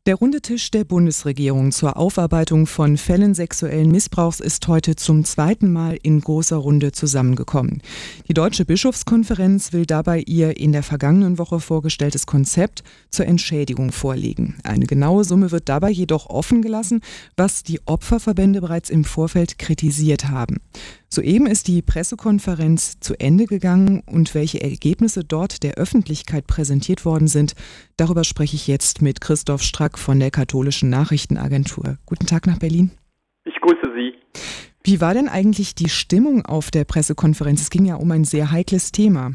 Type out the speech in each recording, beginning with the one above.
Der runde Tisch der Bundesregierung zur Aufarbeitung von Fällen sexuellen Missbrauchs ist heute zum zweiten Mal in großer Runde zusammengekommen. Die Deutsche Bischofskonferenz will dabei ihr in der vergangenen Woche vorgestelltes Konzept zur Entschädigung vorlegen. Eine genaue Summe wird dabei jedoch offen gelassen, was die Opferverbände bereits im Vorfeld kritisiert haben. Soeben ist die Pressekonferenz zu Ende gegangen und welche Ergebnisse dort der Öffentlichkeit präsentiert worden sind, darüber spreche ich jetzt mit Christoph Strack von der Katholischen Nachrichtenagentur. Guten Tag nach Berlin. Ich grüße Sie. Wie war denn eigentlich die Stimmung auf der Pressekonferenz? Es ging ja um ein sehr heikles Thema.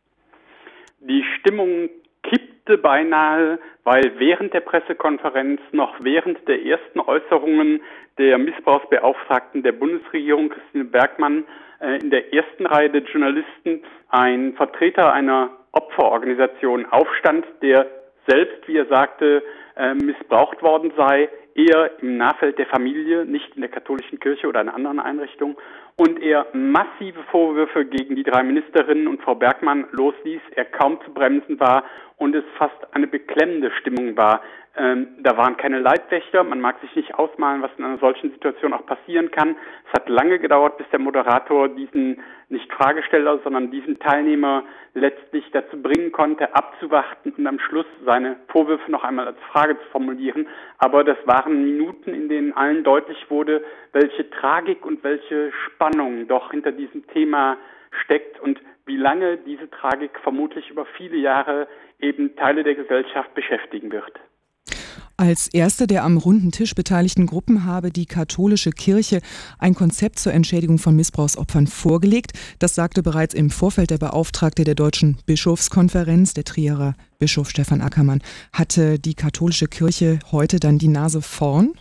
Die Stimmung kippte beinahe, weil während der Pressekonferenz, noch während der ersten Äußerungen der Missbrauchsbeauftragten der Bundesregierung, Christine Bergmann, in der ersten Reihe der Journalisten ein Vertreter einer Opferorganisation aufstand, der selbst, wie er sagte, missbraucht worden sei, eher im Nahfeld der Familie, nicht in der katholischen Kirche oder einer anderen Einrichtung, und er massive Vorwürfe gegen die drei Ministerinnen und Frau Bergmann losließ, er kaum zu bremsen war und es fast eine beklemmende Stimmung war. Da waren keine Leibwächter, man mag sich nicht ausmalen, was in einer solchen Situation auch passieren kann. Es hat lange gedauert, bis der Moderator diesen, nicht Fragesteller, sondern diesen Teilnehmer letztlich dazu bringen konnte, abzuwarten und am Schluss seine Vorwürfe noch einmal als Frage zu formulieren. Aber das waren Minuten, in denen allen deutlich wurde, welche Tragik und welche Spannung doch hinter diesem Thema steckt und wie lange diese Tragik vermutlich über viele Jahre eben Teile der Gesellschaft beschäftigen wird. Als erste der am runden Tisch beteiligten Gruppen habe die katholische Kirche ein Konzept zur Entschädigung von Missbrauchsopfern vorgelegt. Das sagte bereits im Vorfeld der Beauftragte der Deutschen Bischofskonferenz, der Trierer Bischof Stefan Ackermann. Hatte die katholische Kirche heute dann die Nase vorn?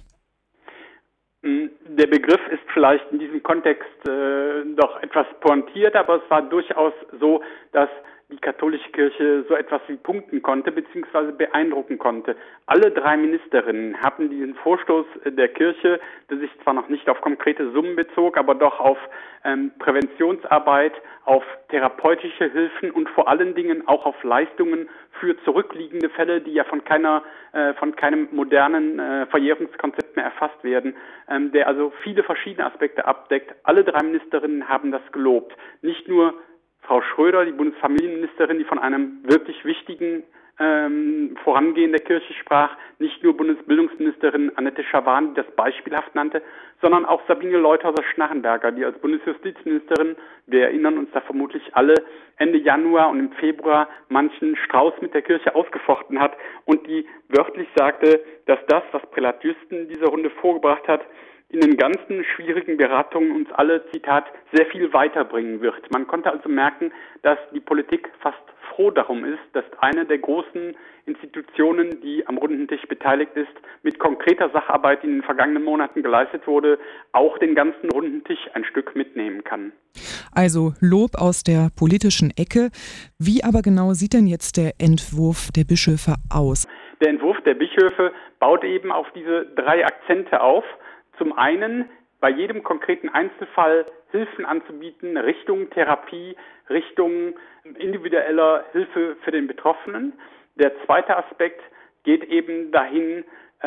Der Begriff ist vielleicht in diesem Kontext doch etwas pointiert, aber es war durchaus so, dass die katholische Kirche so etwas wie punkten konnte bzw. beeindrucken konnte. Alle drei Ministerinnen haben diesen Vorstoß der Kirche, der sich zwar noch nicht auf konkrete Summen bezog, aber doch auf Präventionsarbeit, auf therapeutische Hilfen und vor allen Dingen auch auf Leistungen für zurückliegende Fälle, die ja von keinem modernen Verjährungskonzept mehr erfasst werden, der also viele verschiedene Aspekte abdeckt. Alle drei Ministerinnen haben das gelobt. Nicht nur Frau Schröder, die Bundesfamilienministerin, die von einem wirklich wichtigen Vorangehen der Kirche sprach, nicht nur Bundesbildungsministerin Annette Schavan, die das beispielhaft nannte, sondern auch Sabine Leuthauser-Schnarrenberger, die als Bundesjustizministerin, wir erinnern uns da vermutlich alle, Ende Januar und im Februar manchen Strauß mit der Kirche ausgefochten hat und die wörtlich sagte, dass das, was Prälat Jüsten in dieser Runde vorgebracht hat, in den ganzen schwierigen Beratungen uns alle, Zitat, sehr viel weiterbringen wird. Man konnte also merken, dass die Politik fast froh darum ist, dass eine der großen Institutionen, die am runden Tisch beteiligt ist, mit konkreter Sacharbeit, die in den vergangenen Monaten geleistet wurde, auch den ganzen runden Tisch ein Stück mitnehmen kann. Also Lob aus der politischen Ecke. Wie aber genau sieht denn jetzt der Entwurf der Bischöfe aus? Der Entwurf der Bischöfe baut eben auf diese drei Akzente auf. Zum einen bei jedem konkreten Einzelfall Hilfen anzubieten, Richtung Therapie, Richtung individueller Hilfe für den Betroffenen. Der zweite Aspekt geht eben dahin,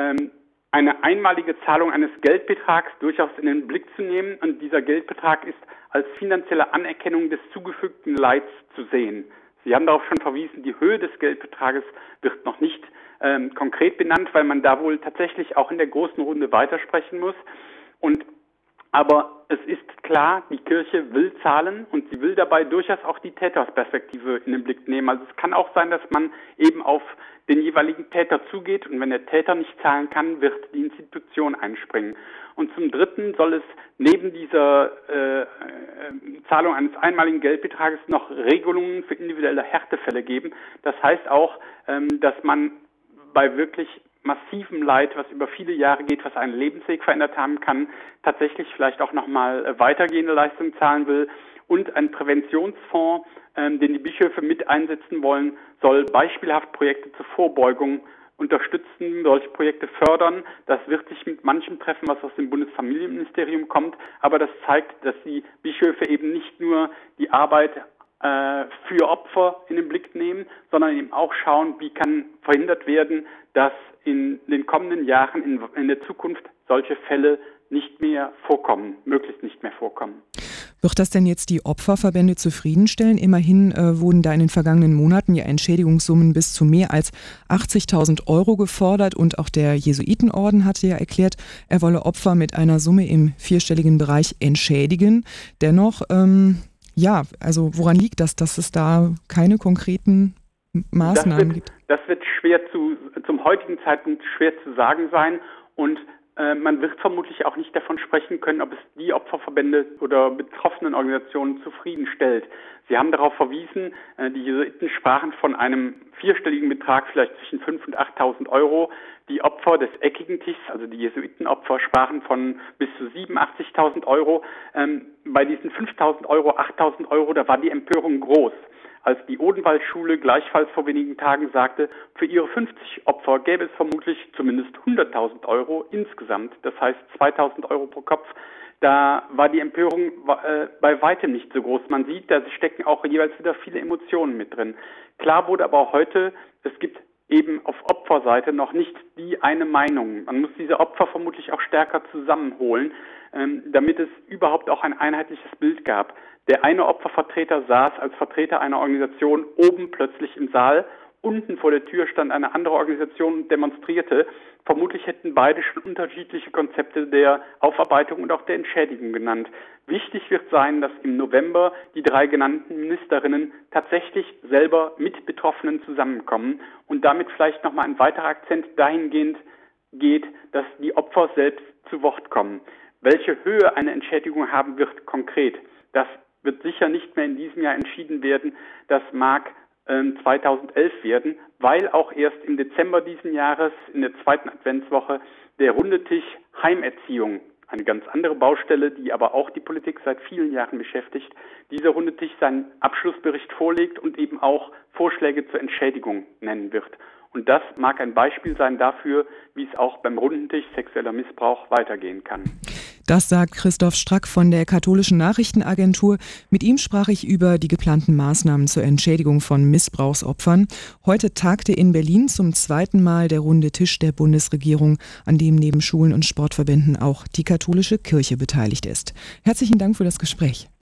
eine einmalige Zahlung eines Geldbetrags durchaus in den Blick zu nehmen. Und dieser Geldbetrag ist als finanzielle Anerkennung des zugefügten Leids zu sehen. Sie haben darauf schon verwiesen, die Höhe des Geldbetrages wird noch nicht konkret benannt, weil man da wohl tatsächlich auch in der großen Runde weitersprechen muss. Aber es ist klar, die Kirche will zahlen und sie will dabei durchaus auch die Tätersperspektive in den Blick nehmen. Also es kann auch sein, dass man eben auf den jeweiligen Täter zugeht und wenn der Täter nicht zahlen kann, wird die Institution einspringen. Und zum Dritten soll es neben dieser Zahlung eines einmaligen Geldbetrages noch Regelungen für individuelle Härtefälle geben. Das heißt auch, dass man bei wirklich massivem Leid, was über viele Jahre geht, was einen Lebensweg verändert haben kann, tatsächlich vielleicht auch nochmal weitergehende Leistungen zahlen will. Und ein Präventionsfonds, den die Bischöfe mit einsetzen wollen, soll beispielhaft Projekte zur Vorbeugung unterstützen, solche Projekte fördern. Das wird sich mit manchem treffen, was aus dem Bundesfamilienministerium kommt. Aber das zeigt, dass die Bischöfe eben nicht nur die Arbeit für Opfer in den Blick nehmen, sondern eben auch schauen, wie kann verhindert werden, dass in den kommenden Jahren, in der Zukunft, solche Fälle nicht mehr vorkommen, möglichst nicht mehr vorkommen. Wird das denn jetzt die Opferverbände zufriedenstellen? Immerhin wurden da in den vergangenen Monaten ja Entschädigungssummen bis zu mehr als 80.000 Euro gefordert und auch der Jesuitenorden hatte ja erklärt, er wolle Opfer mit einer Summe im vierstelligen Bereich entschädigen. Dennoch, also woran liegt das, dass es da keine konkreten Maßnahmen gibt? Das wird zum heutigen Zeitpunkt schwer zu sagen sein und man wird vermutlich auch nicht davon sprechen können, ob es die Opferverbände oder betroffenen Organisationen zufriedenstellt. Sie haben darauf verwiesen, die Jesuiten sprachen von einem vierstelligen Betrag, vielleicht zwischen 5.000 und 8.000 Euro. Die Opfer des eckigen Tischs, also die Jesuitenopfer, sprachen von bis zu 87.000 Euro. Bei diesen 5.000 Euro, 8.000 Euro, da war die Empörung groß. Als die Odenwaldschule gleichfalls vor wenigen Tagen sagte, für ihre 50 Opfer gäbe es vermutlich zumindest 100.000 Euro insgesamt, das heißt 2.000 Euro pro Kopf, da war die Empörung bei weitem nicht so groß. Man sieht, da stecken auch jeweils wieder viele Emotionen mit drin. Klar wurde aber auch heute, es gibt eben auf Opferseite noch nicht die eine Meinung. Man muss diese Opfer vermutlich auch stärker zusammenholen, damit es überhaupt auch ein einheitliches Bild gab. Der eine Opfervertreter saß als Vertreter einer Organisation oben plötzlich im Saal. Unten vor der Tür stand eine andere Organisation und demonstrierte. Vermutlich hätten beide schon unterschiedliche Konzepte der Aufarbeitung und auch der Entschädigung genannt. Wichtig wird sein, dass im November die 3 genannten Ministerinnen tatsächlich selber mit Betroffenen zusammenkommen und damit vielleicht nochmal ein weiterer Akzent dahingehend geht, dass die Opfer selbst zu Wort kommen. Welche Höhe eine Entschädigung haben wird konkret, das wird sicher nicht mehr in diesem Jahr entschieden werden. Das mag 2011 werden, weil auch erst im Dezember diesen Jahres, in der 2. Adventswoche, der Runde Tisch Heimerziehung, eine ganz andere Baustelle, die aber auch die Politik seit vielen Jahren beschäftigt, dieser Runde Tisch seinen Abschlussbericht vorlegt und eben auch Vorschläge zur Entschädigung nennen wird. Und das mag ein Beispiel sein dafür, wie es auch beim Runden Tisch sexueller Missbrauch weitergehen kann. Das sagt Christoph Strack von der Katholischen Nachrichtenagentur. Mit ihm sprach ich über die geplanten Maßnahmen zur Entschädigung von Missbrauchsopfern. Heute tagte in Berlin zum 2. Mal der Runde Tisch der Bundesregierung, an dem neben Schulen und Sportverbänden auch die katholische Kirche beteiligt ist. Herzlichen Dank für das Gespräch.